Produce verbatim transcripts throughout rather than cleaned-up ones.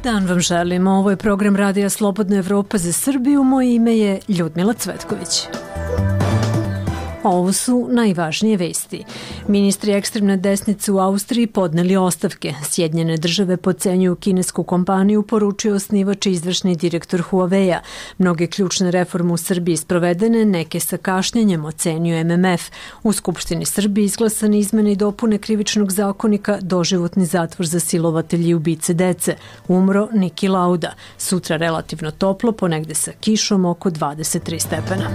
Dan vam želimo. Ovo je program Radija Slobodna Evropa za Srbiju. Moje ime je Ljudmila Cvetković. Ovo su najvažnije vesti. Ministri ekstremne desnice u Austriji podneli ostavke. Sjedinjene države podcenjuju kinesku kompaniju, poručio osnivač i izvršni direktor Huawei-a. Mnoge ključne reforme u Srbiji sprovedene, neke sa kašnjenjem, ocenio M M F. U Skupštini Srbije izglasane izmene i dopune krivičnog zakonika, doživotni zatvor za silovatelje i ubice dece. Umro Niki Lauda. Sutra relativno toplo, ponegde sa kišom oko dvadeset tri stepena.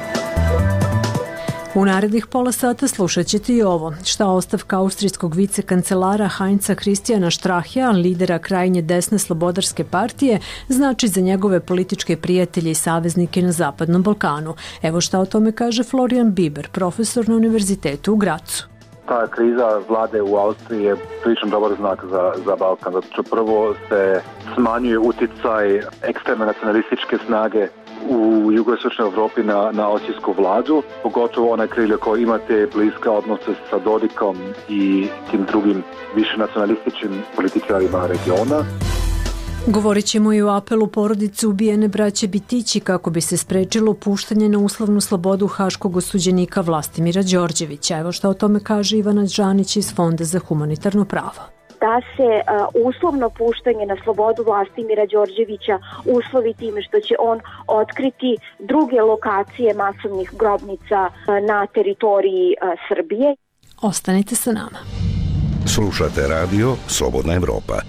U narednih pola sata slušat ćete i ovo. Šta ostavka austrijskog vicekancelara Heinza Christiana Strachea, lidera krajnje desne slobodarske partije, znači za njegove političke prijatelje i saveznike na Zapadnom Balkanu. Evo šta o tome kaže Florian Biber, profesor na Univerzitetu u Gracu. Ta kriza vlade u Austriji je prilično dobar znak za, za Balkan, zato što prvo se smanjuje uticaj ekstremne nacionalističke snage u jugoistočnoj Evropi na, na austrijsku vladu, pogotovo onaj krilje koji imate bliske odnose sa Dodikom i tim drugim više nacionalističkim političarima regiona. Govorit ćemo i o apelu porodice ubijene braće Bitići kako bi se sprečilo puštanje na uslovnu slobodu haškog osuđenika Vlastimira Đorđevića. Evo šta o tome kaže Ivana Đanić iz Fonda za humanitarno pravo. Da se uh, uslovno puštanje na slobodu Vlastimira Đorđevića uslovi time što će on otkriti druge lokacije masovnih grobnica uh, na teritoriji uh, Srbije. Ostanite sa nama. Slušate radio Slobodna Evropa.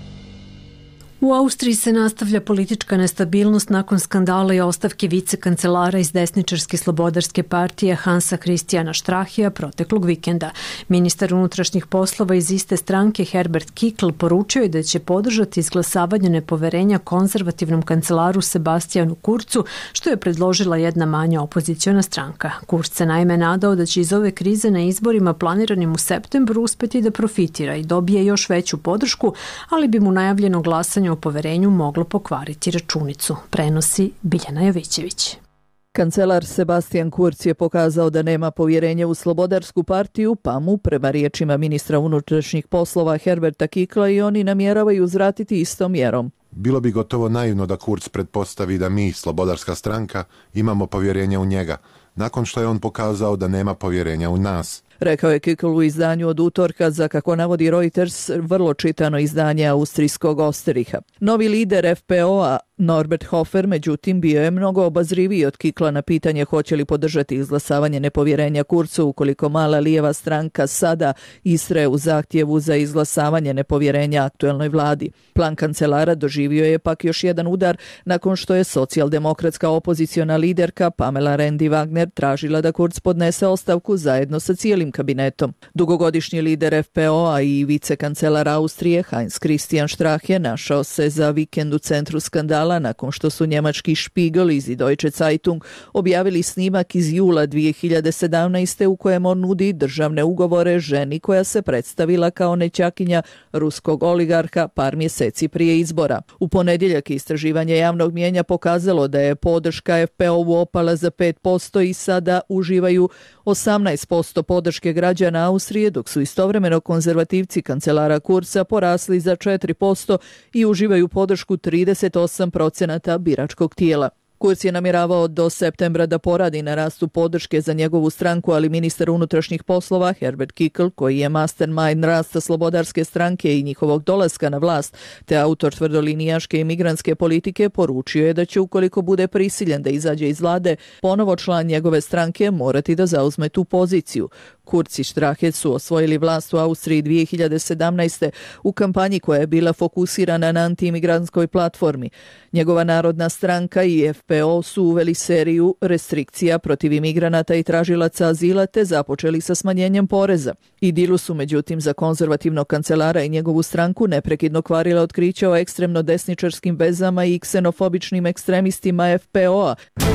U Austriji se nastavlja politička nestabilnost nakon skandala i ostavke vicekancelara iz desničarske slobodarske partije Hansa Christiana Strachea proteklog vikenda. Ministar unutrašnjih poslova iz iste stranke Herbert Kickl poručio je da će podržati izglasavanje nepoverenja konzervativnom kancelaru Sebastijanu Kurzu, što je predložila jedna manja opoziciona stranka. Kurz se naime nadao da će iz ove krize na izborima planiranim u septembru uspeti da profitira i dobije još veću podršku, ali bi mu najavljeno glasanje o poverenju moglo pokvariti računicu, prenosi Biljana Jovićević. Kancelar Sebastian Kurz je pokazao da nema povjerenja u slobodarsku partiju, pa mu, prema riječima ministra unutrašnjih poslova Herberta Kickla, i oni namjeravaju uzvratiti istom mjerom. Bilo bi gotovo naivno da Kurz pretpostavi da mi, slobodarska stranka, imamo povjerenja u njega, nakon što je on pokazao da nema povjerenja u nas. Rekao je Kickl u izdanju od utorka za, kako navodi Reuters, vrlo čitano izdanje austrijskog Osteriha. Novi lider F P O-a Norbert Hofer, međutim, bio je mnogo obazriviji od Kickla na pitanje hoće li podržati izglasavanje nepovjerenja Kurzu ukoliko mala lijeva stranka sada istraje u zahtjevu za izglasavanje nepovjerenja aktuelnoj vladi. Plan kancelara doživio je pak još jedan udar nakon što je socijaldemokratska opoziciona liderka Pamela Rendi-Wagner tražila da Kurz podnese ostavku zajedno sa cijelim kabinetom. Dugogodišnji lider F P O-a i vicekancelar Austrije Heinz Christian Strache našao se za vikend u centru skandala nakon što su njemački Spiegel i Deutsche Zeitung objavili snimak iz jula dvije hiljade sedamnaeste. u kojem on nudi državne ugovore ženi koja se predstavila kao nećakinja ruskog oligarha par mjeseci prije izbora. U ponedjeljak istraživanje javnog mijenja pokazalo da je podrška F P O-u opala za pet posto i sada uživaju osamnaest posto podrške građana Austrije, dok su istovremeno konzervativci kancelara Kurza porasli za četiri posto i uživaju podršku trideset osam procenata biračkog tijela. Kurz je namjeravao do septembra da poradi na rastu podrške za njegovu stranku, ali ministar unutrašnjih poslova Herbert Kickl, koji je mastermind rasta slobodarske stranke i njihovog dolaska na vlast, te autor tvrdolinijaške imigrantske politike, poručio je da će, ukoliko bude prisiljen da izađe iz vlade, ponovo član njegove stranke morati da zauzme tu poziciju. Kurz i Strache su osvojili vlast u Austriji dvije hiljade sedamnaeste. u kampanji koja je bila fokusirana na antiimigrantskoj platformi. Njegova narodna stranka i F P O su uveli seriju restrikcija protiv imigranata i tražilaca azila te započeli sa smanjenjem poreza. Idilu su međutim za konzervativnog kancelara i njegovu stranku neprekidno kvarila otkrića o ekstremno desničarskim vezama i ksenofobičnim ekstremistima F P O-a.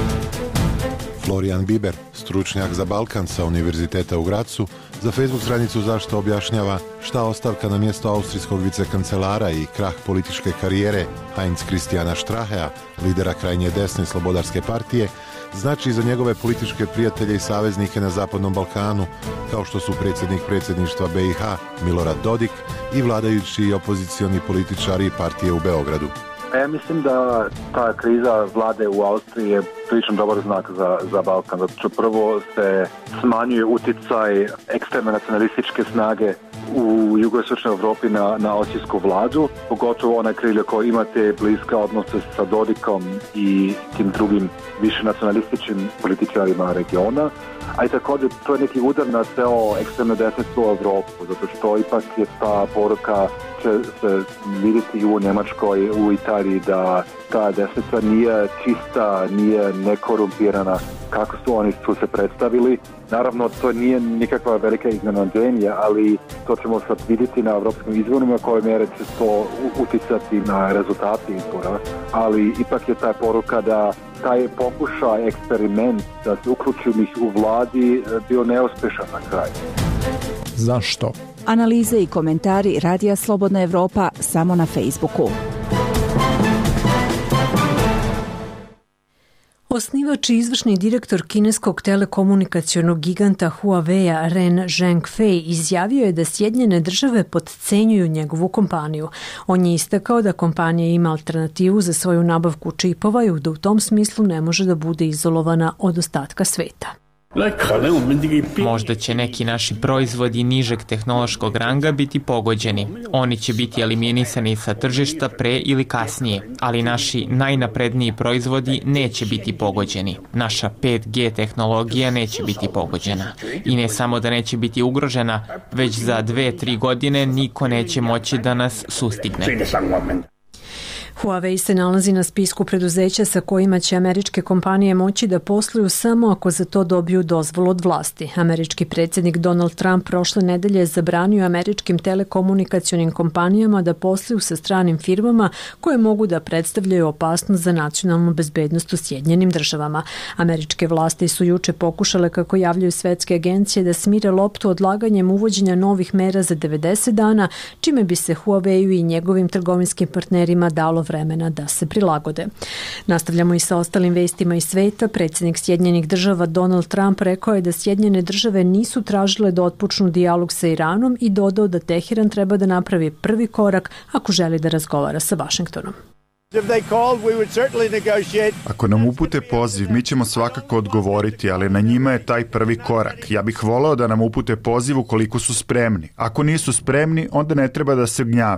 Florian Biber, stručnjak za Balkan sa Univerziteta u Gracu, za Facebook stranicu Zašto objašnjava šta ostavka na mjesto austrijskog vicekancelara i krah političke karijere Heinz Christiana Strachea, lidera krajnje desne slobodarske partije, znači za njegove političke prijatelje i saveznike na Zapadnom Balkanu, kao što su predsjednik predsjedništva B i H Milorad Dodik i vladajući i opozicioni političari partije u Beogradu. Ja mislim da ta kriza vlade u Austriji je prilično dobar znak za, za Balkan, zato što prvo se smanjuje uticaj ekstremne nacionalističke snage u jugoistočnoj Evropi na, na austrijsku vladu, pogotovo onaj krilje koji imate bliske odnose sa Dodikom i tim drugim više nacionalističkim političarima regiona, a i također to je neki udar na ceo ekstremno desnicu u Evropu, zato što ipak je ta poruka će se vidjeti u Njemačkoj, u Italiji, da ta desnica nije čista, nije nekorumpirana kako su oni su se predstavili. Naravno, to nije nikakva velika iznenađenje, ali to ćemo sad vidjeti na evropskim izborima koje mjere će to uticati na rezultati izbora, ali ipak je ta poruka da taj pokušaj, eksperiment da se uključenih u vladi bio neuspešan na kraju. Zašto? Analize i komentari Radija Slobodna Evropa samo na Facebooku. Osnivač i izvršni direktor kineskog telekomunikacionog giganta Huawei-a Ren Zhengfei izjavio je da Sjedinjene države potcenjuju njegovu kompaniju. On je istakao da kompanija ima alternativu za svoju nabavku čipova i da u tom smislu ne može da bude izolovana od ostatka sveta. Možda će neki naši proizvodi nižeg tehnološkog ranga biti pogođeni. Oni će biti eliminisani sa tržišta pre ili kasnije, ali naši najnapredniji proizvodi neće biti pogođeni. Naša pet G tehnologija neće biti pogođena. I ne samo da neće biti ugrožena, već za dve, tri godine niko neće moći da nas sustigne. Huawei se nalazi na spisku preduzeća sa kojima će američke kompanije moći da posluju samo ako za to dobiju dozvolu od vlasti. Američki predsjednik Donald Trump prošle nedelje je zabranio američkim telekomunikacionim kompanijama da posluju sa stranim firmama koje mogu da predstavljaju opasnost za nacionalnu bezbednost u Sjedinjenim državama. Američke vlasti su juče pokušale, kako javljaju svetske agencije, da smire loptu odlaganjem uvođenja novih mera za devedeset dana, čime bi se Huawei-u i njegovim trgovinskim partnerima dalo vremena da se prilagode. Nastavljamo i sa ostalim vestima iz sveta. Predsjednik Sjedinjenih država Donald Trump rekao je da Sjedinjene države nisu tražile da otpočnu dijalog sa Iranom i dodao da Teheran treba da napravi prvi korak ako želi da razgovara sa Vašingtonom. Ako nam upute poziv, mi ćemo svakako odgovoriti, ali na njima je taj prvi korak. Ja bih voleo da nam upute poziv ukoliko su spremni. Ako nisu spremni, onda ne treba da se gnjave.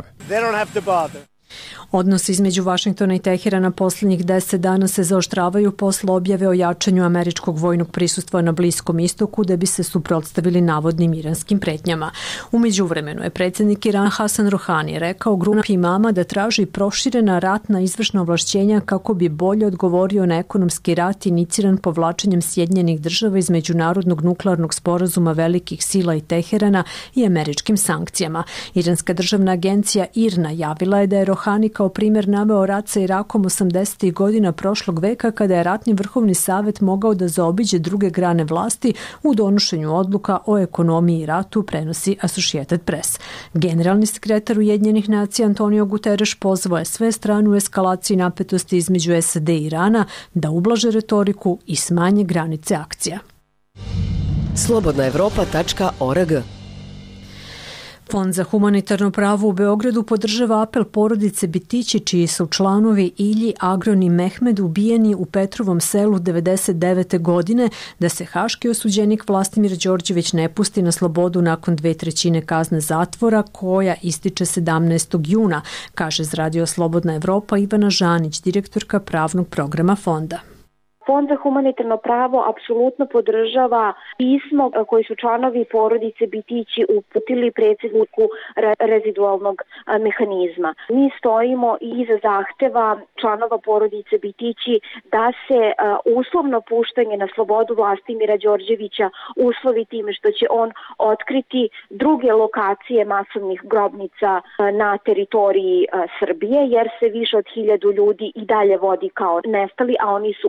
Odnosi između Vašingtona i Teherana posljednjih deset dana se zaoštravaju posle objave o jačanju američkog vojnog prisustva na Bliskom istoku da bi se suprotstavili navodnim iranskim pretnjama. U međuvremenu je predsjednik Irana Hasan Rohani rekao grupi imama da traži proširena ratna izvršna ovlašćenja kako bi bolje odgovorio na ekonomski rat iniciran povlačenjem Sjedinjenih država iz međunarodnog nuklearnog sporazuma velikih sila i Teherana i američkim sankcijama. Iranska državna agencija I R N A javila je da je Rohani kao primjer naveo rat sa Irakom osamdesetih godina prošlog veka kada je ratni vrhovni savjet mogao da zaobiđe druge grane vlasti u donošenju odluka o ekonomiji i ratu, prenosi Associated Press. Generalni sekretar Ujedinjenih nacija Antonio Guterres pozvao je sve strane u eskalaciji napetosti između S A D i Irana da ublaže retoriku i smanje granice akcija. slobodna evropa tačka org. Fond za humanitarno pravo u Beogradu podržava apel porodice Bitići, čiji su članovi Ilji, Agron i Mehmed ubijeni u Petrovom selu devedeset devete godine, da se haški osuđenik Vlastimir Đorđević ne pusti na slobodu nakon dve trećine kazne zatvora, koja ističe sedamnaestog juna, kaže za Radio Slobodna Evropa Ivana Žanić, direktorka pravnog programa fonda. Fond za humanitarno pravo apsolutno podržava pismo koji su članovi porodice Bitići uputili predsjedniku rezidualnog mehanizma. Mi stojimo i iza zahteva članova porodice Bitići da se uslovno puštanje na slobodu Vlastimira Đorđevića uslovi time što će on otkriti druge lokacije masovnih grobnica na teritoriji Srbije, jer se više od hiljadu ljudi i dalje vodi kao nestali, a oni su ubijeni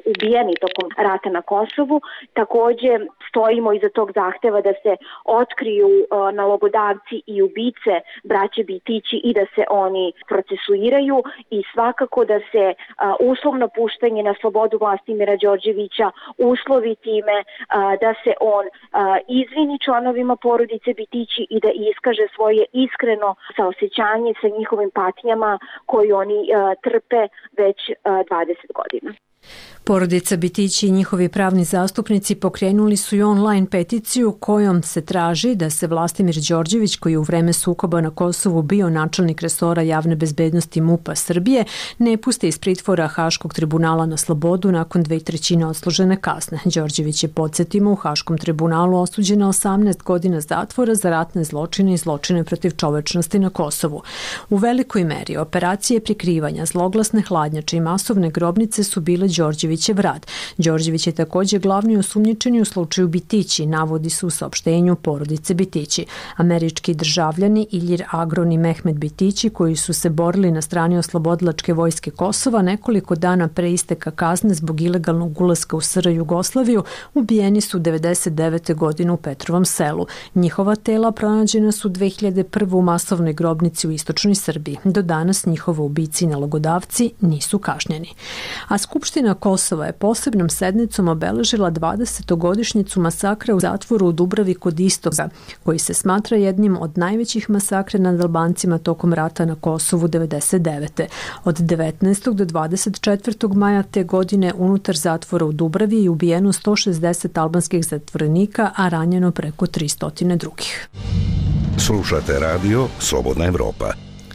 ubijani tokom rata na Kosovu. Takođe stojimo iza tog zahteva da se otkriju nalogodavci i ubice braće Bitići i da se oni procesuiraju i svakako da se uslovno puštanje na slobodu Vlastimira Đorđevića uslovi time da se on izvini članovima porodice Bitići i da iskaže svoje iskreno saosećanje sa njihovim patnjama koji oni trpe već dvadeset godina. Porodica Bitići i njihovi pravni zastupnici pokrenuli su i online peticiju kojom se traži da se Vlastimir Đorđević, koji je u vreme sukoba na Kosovu bio načelnik resora javne bezbednosti MUP-a Srbije, ne puste iz pritvora Haškog tribunala na slobodu nakon dve trećine odslužene kazne. Đorđević je, podsjetimo, u Haškom tribunalu osuđen na osamnaest godina zatvora za ratne zločine i zločine protiv čovečnosti na Kosovu. U velikoj meri operacije prikrivanja, zloglasne hladnjače i masovne grobnice su bile Đorđevićev rad. Đorđević je također glavni osumnjičeni u slučaju Bitići, navodi se u saopštenju porodice Bitići. Američki državljani Ilir Agron i Mehmet Bitići, koji su se borili na strani oslobodilačke vojske Kosova, nekoliko dana pre isteka kazne zbog ilegalnog ulaska u S R Jugoslaviju, ubijeni su devedeset devete godine u Petrovom selu. Njihova tela pronađena su dve hiljade prve u masovnoj grobnici u istočnoj Srbiji. Do danas njihovo ubici i nalogodavci nisu kažnjeni. A Skupština Kosova je posebnom sednicom obeležila dvadesetogodišnjicu masakra u zatvoru u Dubravi kod Istoka, koji se smatra jednim od najvećih masakra nad Albancima tokom rata na Kosovu devedeset devete. Od devetnaestog do dvadeset četvrtog maja te godine unutar zatvora u Dubravi je ubijeno sto šezdeset albanskih zatvorenika, a ranjeno preko tristo drugih. Slušate radio Slobodna Evropa.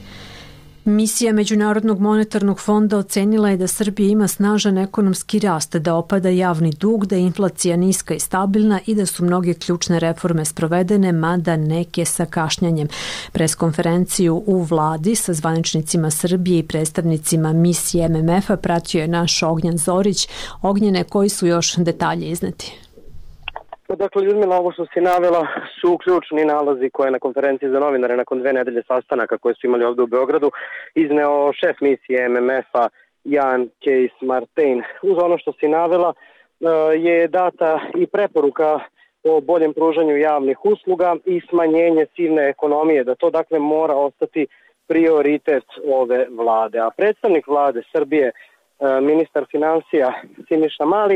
Misija Međunarodnog monetarnog fonda ocenila je da Srbija ima snažan ekonomski rast, da opada javni dug, da je inflacija niska i stabilna i da su mnoge ključne reforme sprovedene, mada neke sa kašnjanjem. Preskonferenciju u vladi sa zvaničnicima Srbije i predstavnicima misije M M F-a pratio je naš Ognjen Zorić. Ognjene, koji su još detalje izneti? Dakle, Ljudmila, ovo što si navela su ključni nalazi koje je na konferenciji za novinare nakon dve nedelje sastanaka koje su imali ovdje u Beogradu izneo šef misije M M F-a Jan Kees Martijn. Uz ono što si navela je data i preporuka o boljem pružanju javnih usluga i smanjenje sivne ekonomije, da to dakle mora ostati prioritet ove vlade. A predstavnik vlade Srbije, ministar finansija Siniša Mali,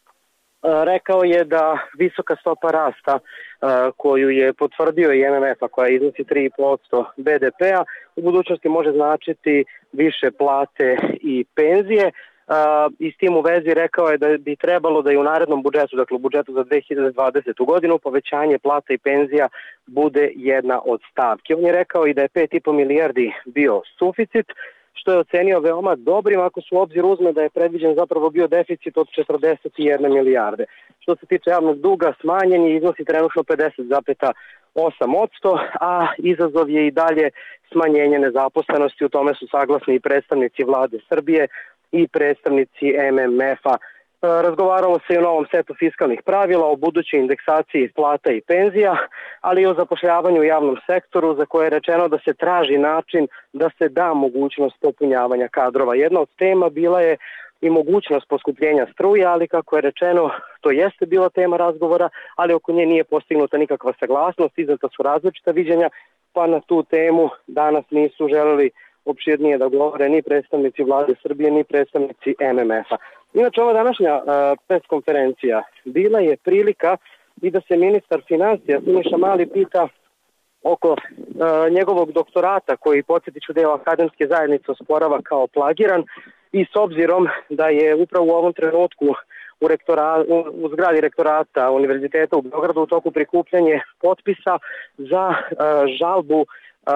rekao je da visoka stopa rasta koju je potvrdio i M M F-a, koja iznosi tri i po posto B D P-a, u budućnosti može značiti više plate i penzije. I s tim u vezi rekao je da bi trebalo da i u narednom budžetu, dakle u budžetu za dve hiljade dvadesetu. godinu, povećanje plata i penzija bude jedna od stavki. On je rekao i da je pet i po milijardi bio suficit, što je ocenio veoma dobrim ako se u obzir uzme da je predviđen zapravo bio deficit od četrdeset jedne milijarde. Što se tiče javnog duga, smanjen je, iznosi trenutno pedeset zarez osam posto, a izazov je i dalje smanjenje nezaposlenosti. U tome su saglasni i predstavnici vlade Srbije i predstavnici M M F-a. Razgovaralo se i o novom setu fiskalnih pravila, o budućoj indeksaciji plata i penzija, ali i o zapošljavanju u javnom sektoru, za koje je rečeno da se traži način da se da mogućnost popunjavanja kadrova. Jedna od tema bila je i mogućnost poskupljenja struje, ali kako je rečeno, to jeste bila tema razgovora, ali oko nje nije postignuta nikakva saglasnost, izdata su različita viđenja, pa na tu temu danas nisu želeli opširnije da govore ni predstavnici vlade Srbije, ni predstavnici M M F-a. Inače, ova današnja uh, preskonferencija bila je prilika i da se ministar financija Siniša Mali pita oko uh, njegovog doktorata, koji, podsjetit ću, deo akademske zajednice osporava kao plagiran, i s obzirom da je upravo u ovom trenutku u, rektora, u, u zgradi rektorata Univerziteta u Beogradu u toku prikupljanje potpisa za uh, žalbu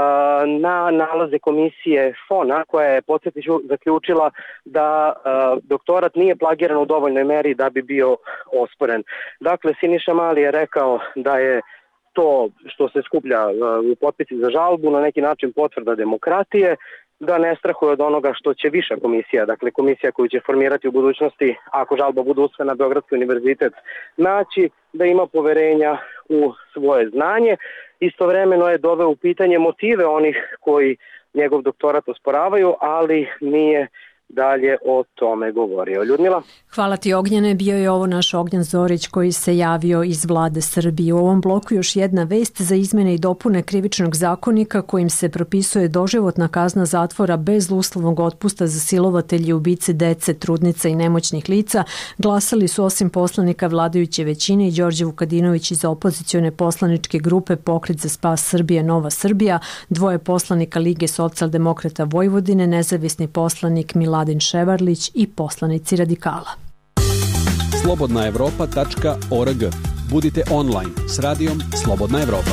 na nalaze komisije F O N-a, koja je, podsjetiću, zaključila da uh, doktorat nije plagiran u dovoljnoj meri da bi bio osporen. Dakle, Siniša Mali je rekao da je to što se skuplja uh, u potpisi za žalbu na neki način potvrda demokratije, da ne strahuje od onoga što će viša komisija, dakle komisija koju će formirati u budućnosti, ako žalba bude usvojena, Beogradski univerzitet naći, da ima poverenja u svoje znanje. Istovremeno je doveo u pitanje motive onih koji njegov doktorat osporavaju, ali nije dalje o tome govorio. Ljudmila? Hvala ti, Ognjene. Bio je ovo naš Ognjan Zorić koji se javio iz vlade Srbije. U ovom bloku još jedna vest za izmene i dopune Krivičnog zakonika kojim se propisuje doživotna kazna zatvora bez uslovnog otpusta za silovatelji, ubice dece, trudnica i nemoćnih lica. Glasali su osim poslanika vladajuće većine i Đorđe Vukadinović iz opozicione poslaničke grupe Pokret za spas Srbije Nova Srbija, dvoje poslanika Lige socijaldemokrata Vojvodine, nezavisni poslanik Miladin Ševarlić i poslanici Radikala. slobodna evropa tačka org. Budite online s radijom Slobodna Evropa.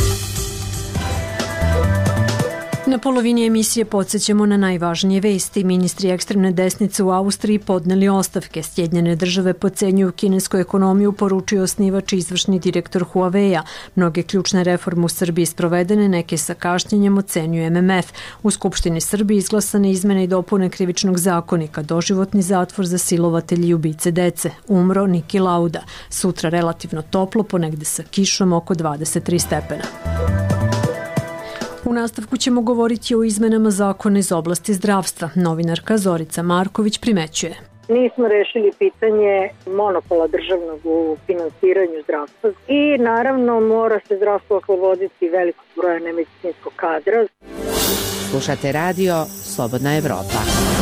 Na polovini emisije podsjećamo na najvažnije vesti. Ministri ekstremne desnice u Austriji podneli ostavke. Sjedinjene države podcenjuju kinesku ekonomiju, poručio osnivač i izvršni direktor Huawei-a. Mnoge ključne reforme u Srbiji sprovedene, neke sa kašnjenjem, ocenjuje M M F. U Skupštini Srbije izglasane izmene i dopune Krivičnog zakonika, doživotni zatvor za silovatelji i ubice dece. Umro Niki Lauda. Sutra relativno toplo, ponegde sa kišom oko dvadeset tri stepena. U nastavku ćemo govoriti o izmenama zakona iz oblasti zdravstva. Novinarka Zorica Marković primećuje. Nismo rešili pitanje monopola državnog u finansiranju zdravstva i naravno mora se zdravstvo osloboditi velikog broja nemedicinskog kadra. Slušate radio Slobodna Evropa.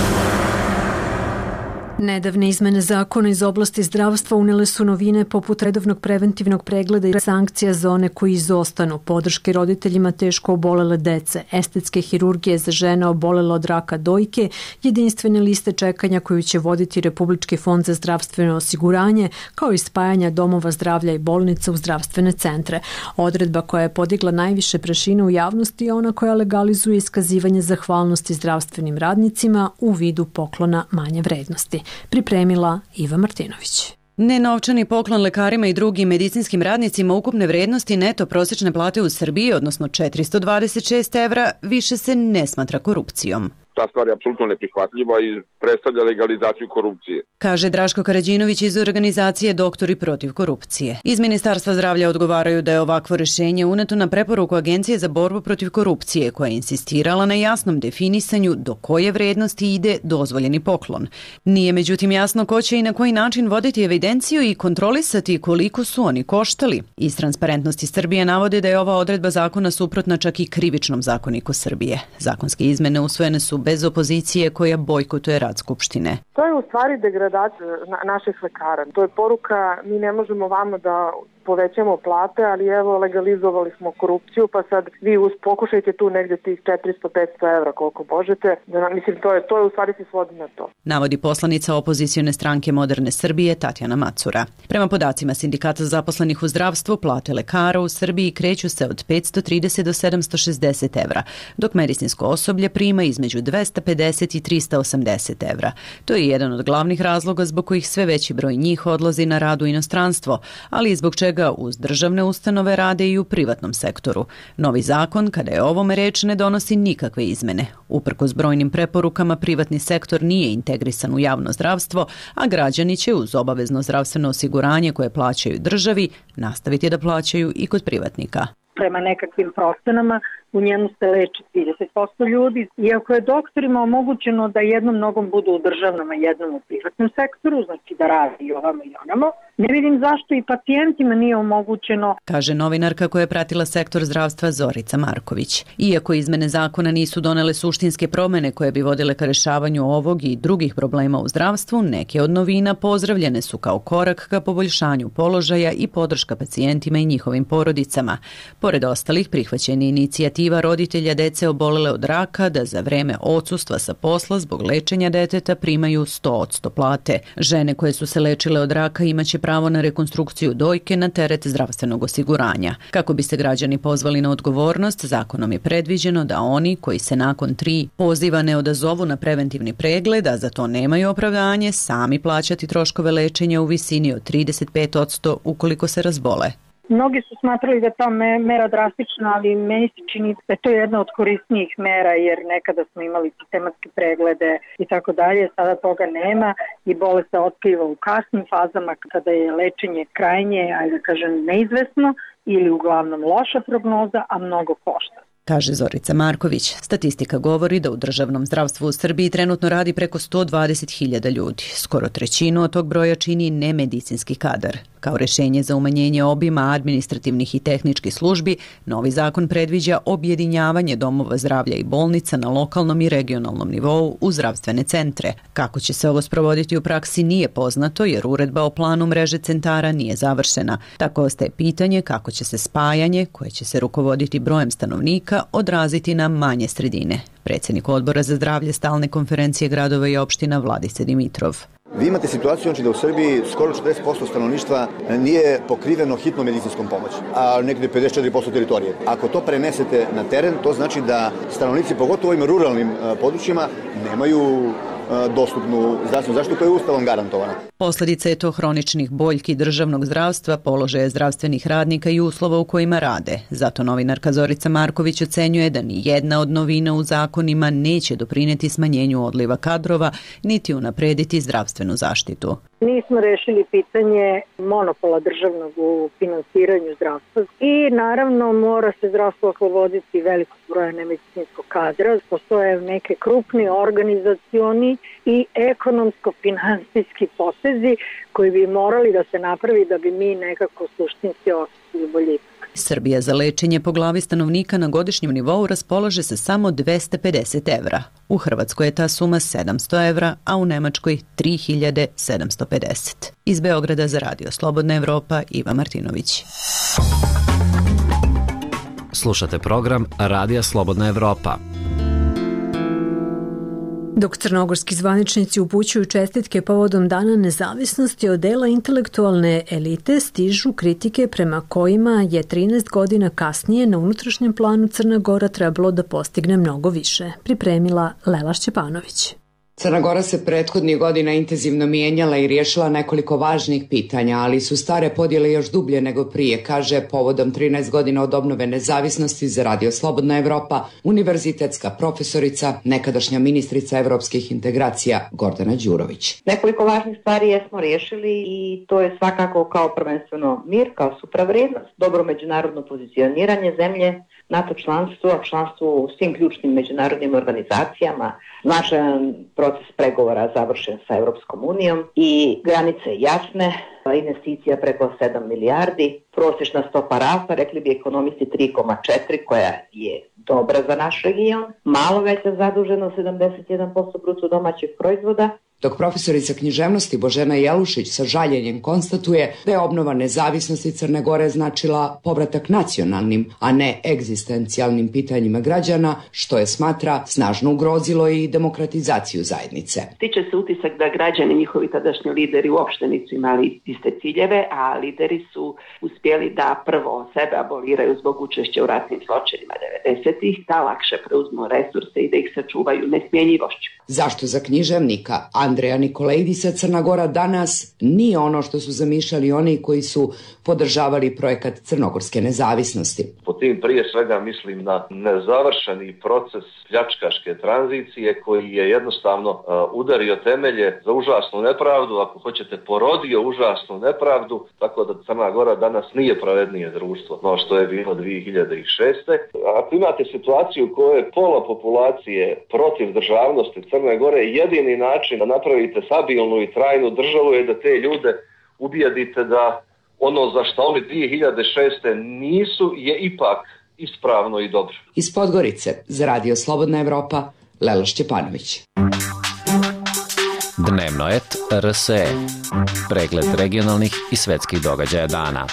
Nedavne izmene zakona iz oblasti zdravstva unele su novine poput redovnog preventivnog pregleda i sankcija za one koji izostanu, podrške roditeljima teško obolele dece, estetske hirurgije za žene obolele od raka dojke, jedinstvene liste čekanja koju će voditi Republički fond za zdravstveno osiguranje, kao i spajanja domova zdravlja i bolnica u zdravstvene centre. Odredba koja je podigla najviše prašine u javnosti je ona koja legalizuje iskazivanje zahvalnosti zdravstvenim radnicima u vidu poklona manje vrednosti. Pripremila Iva Martinović. Nenovčani poklon lekarima i drugim medicinskim radnicima ukupne vrednosti neto prosječne plate u Srbiji, odnosno četiristo dvadeset šest evra, više se ne smatra korupcijom. Ta stvar je apsolutno neprihvatljiva i predstavlja legalizaciju korupcije. Kaže Draško Karađinović iz organizacije Doktori protiv korupcije. Iz Ministarstva zdravlja odgovaraju da je ovakvo rešenje uneto na preporuku Agencije za borbu protiv korupcije, koja je insistirala na jasnom definisanju do koje vrednosti ide dozvoljeni poklon. Nije međutim jasno ko će i na koji način voditi evidenciju i kontrolisati koliko su oni koštali. Iz Transparentnosti Srbije navode da je ova odredba zakona suprotna čak i Krivičnom zakoniku Srbije. Zakonske izmene usvojene su bez opozicije koja bojkotuje rad Skupštine. To je u stvari degradacija naših lekara. To je poruka, mi ne možemo vama da povećamo plate, ali evo legalizovali smo korupciju, pa sad vi us pokušajte tu negde tih četiristo do petsto evra koliko možete. Mislim, to je, to je u stvari se svodi na to. Navodi poslanica opozicione stranke Moderne Srbije Tatjana Macura. Prema podacima Sindikata zaposlenih u zdravstvu, plate lekara u Srbiji kreću se od petsto trideset do sedamsto šezdeset evra, dok medicinsko osoblje prima između dvesta pedeset i trista osamdeset evra. To je jedan od glavnih razloga zbog kojih sve veći broj njih odlazi na rad u inostranstvo, ali i zbog čega uz državne ustanove rade i u privatnom sektoru. Novi zakon, kada je ovome reč, ne donosi nikakve izmene. Uprkos brojnim preporukama, privatni sektor nije integrisan u javno zdravstvo, a građani će uz obavezno zdravstveno osiguranje koje plaćaju državi nastaviti da plaćaju i kod privatnika. Prema nekakvim procenama u njemu se leči trideset posto ljudi. Iako je doktorima omogućeno da jednom nogom budu u državnom, a jednom u privatnom sektoru, znači da radi i ovamo i onamo, ne vidim zašto i pacijentima nije omogućeno. Kaže novinarka koja je pratila sektor zdravstva Zorica Marković. Iako izmene zakona nisu donele suštinske promene koje bi vodile ka rešavanju ovog i drugih problema u zdravstvu, neke od novina pozdravljene su kao korak ka poboljšanju položaja i podrška pacijentima i njihovim porodicama. Pored ostalih, prihvaćena je inicijativa roditelja dece obolele od raka da za vreme odsustva sa posla zbog lečenja deteta primaju sto posto plate. Žene koje su se lečile od raka imaće pravo na rekonstrukciju dojke na teret zdravstvenog osiguranja. Kako bi se građani pozvali na odgovornost, zakonom je predviđeno da oni koji se nakon tri poziva ne odazovu na preventivni pregled, a za to nemaju opravdanje, sami plaćati troškove lečenja u visini od trideset pet posto ukoliko se razbole. Mnogi su smatrali da je ta mera drastična, ali meni se čini da je to jedna od korisnijih mera, jer nekada smo imali sistematske preglede i tako dalje, sada toga nema i bolest se otkriva u kasnim fazama kada je lečenje krajnje, ajde da kažem, neizvesno ili uglavnom loša prognoza, a mnogo košta. kaže Zorica Marković. Statistika govori da u državnom zdravstvu u Srbiji trenutno radi preko sto dvadeset hiljada ljudi. Skoro trećinu od tog broja čini nemedicinski kadar. Kao rešenje za umanjenje obima administrativnih i tehničkih službi, novi zakon predviđa objedinjavanje domova zdravlja i bolnica na lokalnom i regionalnom nivou u zdravstvene centre. Kako će se ovo sprovoditi u praksi nije poznato jer uredba o planu mreže centara nije završena. Tako ostaje pitanje kako će se spajanje, koje će se rukovoditi brojem stanovnika, odraziti na manje sredine. Predsjednik Odbora za zdravlje Stalne konferencije gradova i opština Vladice Dimitrov. Vi imate situaciju znači, da u Srbiji skoro četrdeset posto stanovništva nije pokriveno hitnom medicinskom pomoći, a negdje pedeset četiri posto teritorije. Ako to prenesete na teren, to znači da stanovnici, pogotovo u ovim ruralnim područjima, nemaju dostupnu zdravstvenu zaštitu koja je Ustavom garantovana. Posljedica je to hroničnih boljki državnog zdravstva, položaja zdravstvenih radnika i uslova u kojima rade. Zato novinarka Zorica Marković ocenjuje da ni jedna od novina u zakonima neće doprineti smanjenju odliva kadrova, niti unaprediti zdravstvenu zaštitu. Nismo rešili pitanje monopola državnog u finansiranju zdravstva i naravno mora se zdravstvo osloboditi velikog broja nemedicinskog kadra. Postoje neke krupni organizacioni i ekonomsko-finansijski potezi koji bi morali da se napravi da bi mi nekako suštinski osjetili boljitak. Srbija za lečenje po glavi stanovnika na godišnjem nivou raspolaže se samo dvesta pedeset evra. U Hrvatskoj je ta suma sedamsto evra, a u Nemačkoj tri hiljade sedamsto pedeset. Iz Beograda za Radio Slobodna Evropa, Iva Martinović. Slušate program Radija Slobodna Evropa. Dok crnogorski zvaničnici upućuju čestitke povodom Dana nezavisnosti, od dela intelektualne elite stižu kritike prema kojima je trinaest godina kasnije na unutrašnjem planu Crna Gora trebalo da postigne mnogo više. Pripremila Lela Šćepanović. Crna Gora se prethodnih godina intenzivno mijenjala i riješila nekoliko važnih pitanja, ali su stare podjele još dublje nego prije, kaže povodom trinaest godina od obnove nezavisnosti za Radio Slobodna Evropa univerzitetska profesorica, nekadašnja ministrica evropskih integracija Gordana Đurović. Nekoliko važnih stvari jesmo riješili i to je svakako kao prvenstveno mir, kao supravrednost, dobro međunarodno pozicioniranje zemlje, NATO članstvo, članstvo u svim ključnim međunarodnim organizacijama, značajan proces pregovora završen sa Europskom unijom i granice jasne, investicija preko sedam milijardi, prosječna stopa rasta, rekli bi ekonomisti tri zarez četiri koja je dobra za naš region, malo veća zaduženost sedamdeset jedan posto bruto domaćeg proizvoda. Dok profesorica književnosti Božena Jelušić sa žaljenjem konstatuje da je obnova nezavisnosti Crne Gore značila povratak nacionalnim, a ne egzistencijalnim pitanjima građana, što je smatra snažno ugrozilo i demokratizaciju zajednice. Stiče se utisak da građani, njihovi tadašnji lideri uopšte nisu imali iste ciljeve, a lideri su uspjeli da prvo sebe aboliraju zbog učešća u ratnim zločinima devedesetih, da lakše preuzmu resurse i da ih sačuvaju nesmjenjivošću. Zašto za književnika Andreja Nikolaidisa Crna Gora danas nije ono što su zamišljali oni koji su podržavali projekat crnogorske nezavisnosti? Po tim prije svega mislim na nezavršeni proces pljačkaške tranzicije koji je jednostavno uh, udario temelje za užasnu nepravdu, ako hoćete porodio užasnu nepravdu, tako da Crna Gora danas nije pravednije društvo, no što je bilo dvije hiljade šeste. Ako imate situaciju u kojoj je pola populacije protiv državnosti Crne Gore, jedini način da napravite stabilnu i trajnu državu je da te ljude ubijedite da ono za što oni dvije hiljade šeste nisu je ipak ispravno i dobro. Iz Podgorice za Radio Slobodna Evropa, Lela Šćepanović. Dnevno et R S E. Pregled regionalnih i svetskih događaja dana.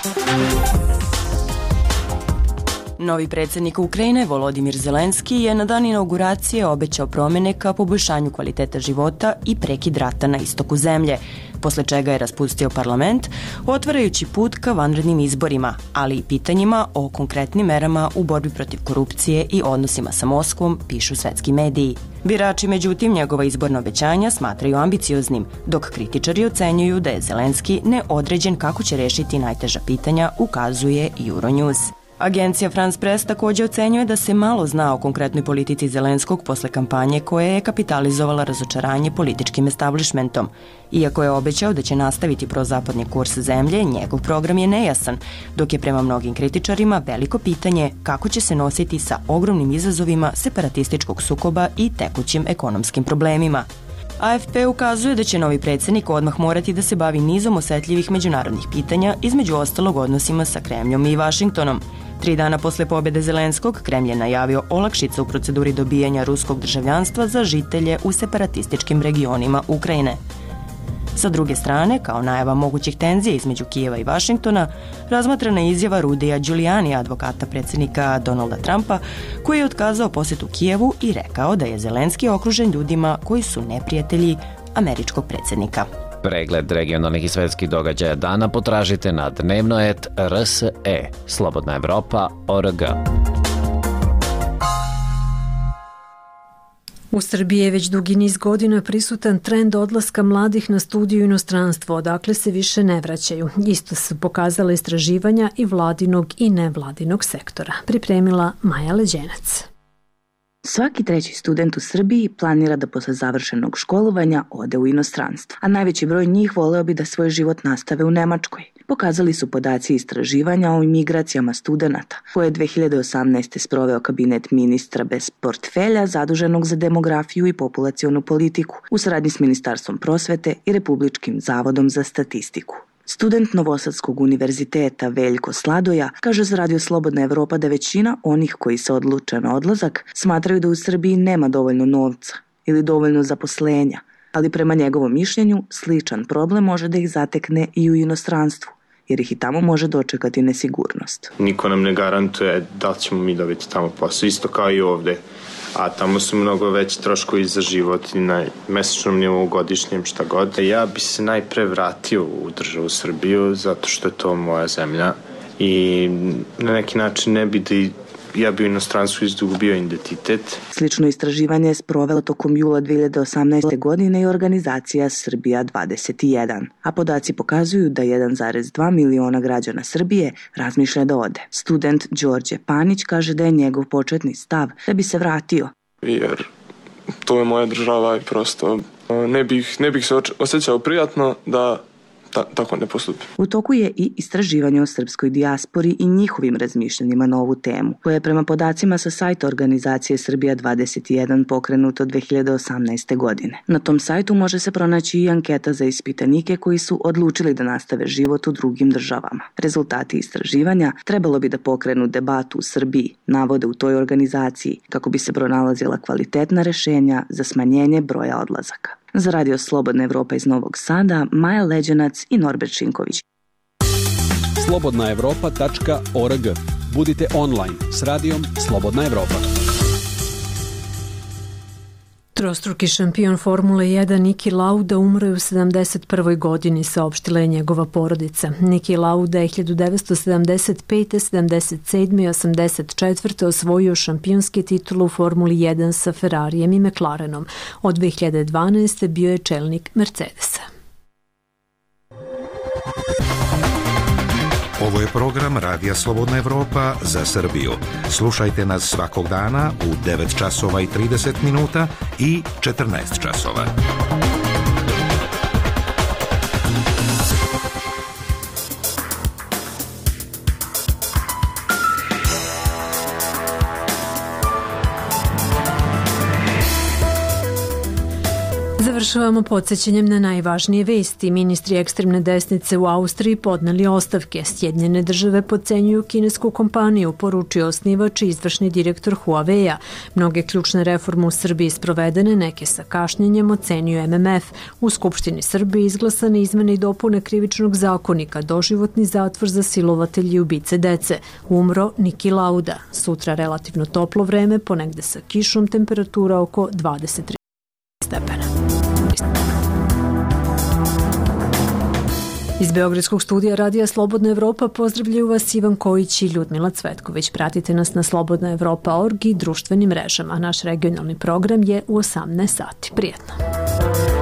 Novi predsjednik Ukrajine Volodimir Zelenski je na dan inauguracije obećao promjene ka poboljšanju kvaliteta života i prekid rata na istoku zemlje, posle čega je raspustio parlament, otvarajući put ka vanrednim izborima, ali i pitanjima o konkretnim merama u borbi protiv korupcije i odnosima sa Moskvom, pišu svetski mediji. Birači, međutim, njegova izborna obećanja smatraju ambicioznim, dok kritičari ocenjuju da je Zelenski neodređen kako će rešiti najteža pitanja, ukazuje Euronews. Agencija France Press također ocenjuje da se malo zna o konkretnoj politici Zelenskog posle kampanje koja je kapitalizovala razočaranje političkim establishmentom. Iako je obećao da će nastaviti prozapadni kurs zemlje, njegov program je nejasan, dok je prema mnogim kritičarima veliko pitanje kako će se nositi sa ogromnim izazovima separatističkog sukoba i tekućim ekonomskim problemima. A F P ukazuje da će novi predsjednik odmah morati da se bavi nizom osetljivih međunarodnih pitanja, između ostalog odnosima sa Kremljom i Vašingtonom. Tri dana posle pobjede Zelenskog, Kremlj je najavio olakšice u proceduri dobijanja ruskog državljanstva za žitelje u separatističkim regionima Ukrajine. Sa druge strane, kao najava mogućih tenzija između Kijeva i Vašingtona, razmatrana je izjava Rudija Giuliani, advokata predsjednika Donalda Trumpa, koji je otkazao posjetu Kijevu i rekao da je Zelenski okružen ljudima koji su neprijatelji američkog predsjednika. Pregled regionalnih i svetskih događaja dana potražite na dnevno et r s e, slobodna evropa tačka org. U Srbiji je već dugi niz godina prisutan trend odlaska mladih na studiju u inostranstvo, odakle se više ne vraćaju. Isto su pokazala istraživanja i vladinog i nevladinog sektora. Pripremila Maja Leđenac. Svaki treći student u Srbiji planira da posle završenog školovanja ode u inostranstvo, a najveći broj njih voleo bi da svoj život nastave u Nemačkoj. Pokazali su podaci istraživanja o imigracijama studenata, koje je dve hiljade osamnaeste. sproveo kabinet ministra bez portfelja zaduženog za demografiju i populacionu politiku u saradnji s Ministarstvom prosvete i Republičkim zavodom za statistiku. Student Novosadskog univerziteta Veljko Sladoja kaže za Radio Slobodna Evropa da većina onih koji se odluče na odlazak smatraju da u Srbiji nema dovoljno novca ili dovoljno zaposlenja, ali prema njegovom mišljenju sličan problem može da ih zatekne i u inostranstvu, jer ih i tamo može dočekati nesigurnost. Niko nam ne garantuje da li ćemo mi dobiti tamo posao, isto kao i ovde. A tamo su mnogo veći troškovi za život i na mesečnom nivou, godišnjem, šta god. Ja bi se najpre vratio u državu Srbiju zato što je to moja zemlja i na neki način ne bi da ja bi u inostranstvu izgubio identitet. Slično istraživanje je sprovela tokom jula dve hiljade osamnaeste. godine i organizacija Srbija dvadeset jedan, a podaci pokazuju da jedan zarez dva miliona građana Srbije razmišlja da ode. Student Đorđe Panić kaže da je njegov početni stav da bi se vratio. Jer to je moja država i prosto ne bih, ne bih se osjećao prijatno da Ta, tako ne postupi. U toku je i istraživanje o srpskoj dijaspori i njihovim razmišljanjima na ovu temu, koje je prema podacima sa sajta organizacije Srbija dvadeset jedan pokrenuto dve hiljade osamnaeste. godine. Na tom sajtu može se pronaći i anketa za ispitanike koji su odlučili da nastave život u drugim državama. Rezultati istraživanja trebalo bi da pokrenu debatu u Srbiji, navode u toj organizaciji, kako bi se pronalazila kvalitetna rešenja za smanjenje broja odlazaka. Za Radio Slobodna Evropa iz Novog Sada, Maja Leđenac i Norbert Šinković. slobodna evropa tačka org. Budite online s radijom Slobodna Evropa. Trostruki šampion Formule jedan Niki Lauda umro je u sedamdeset prvoj. godini, saopštila je njegova porodica. Niki Lauda je hiljadu devetsto sedamdeset pete, sedamdeset sedme i osamdeset četvrte. osvojio šampionske titule u Formuli jedan sa Ferrarijem i McLarenom. Od dve hiljade dvanaeste. bio je čelnik Mercedesa. Ovo je program Radija Slobodna Evropa za Srbiju. Slušajte nas svakog dana u devet časova i trideset minuta i četrnaest časova. Završavamo podsjećanjem na najvažnije vesti. Ministri ekstremne desnice u Austriji podneli ostavke. Sjedinjene države podcenjuju kinesku kompaniju, poručio osnivač i izvršni direktor Huawei-a. Mnoge ključne reforme u Srbiji sprovedene, neke sa kašnjenjem, ocenio M M F. U Skupštini Srbije izglasane izmene i dopune krivičnog zakonika, doživotni zatvor za silovatelje i ubice dece. Umro Niki Lauda. Sutra relativno toplo vreme, ponegde sa kišom, temperatura oko dvadeset tri stepena. Iz Beogradskog studija Radija Slobodna Evropa pozdravljaju vas Ivan Kojić i Ljudmila Cvetković. Pratite nas na slobodna evropa tačka org i društvenim mrežama. Naš regionalni program je u osamnaest sati. Prijetno.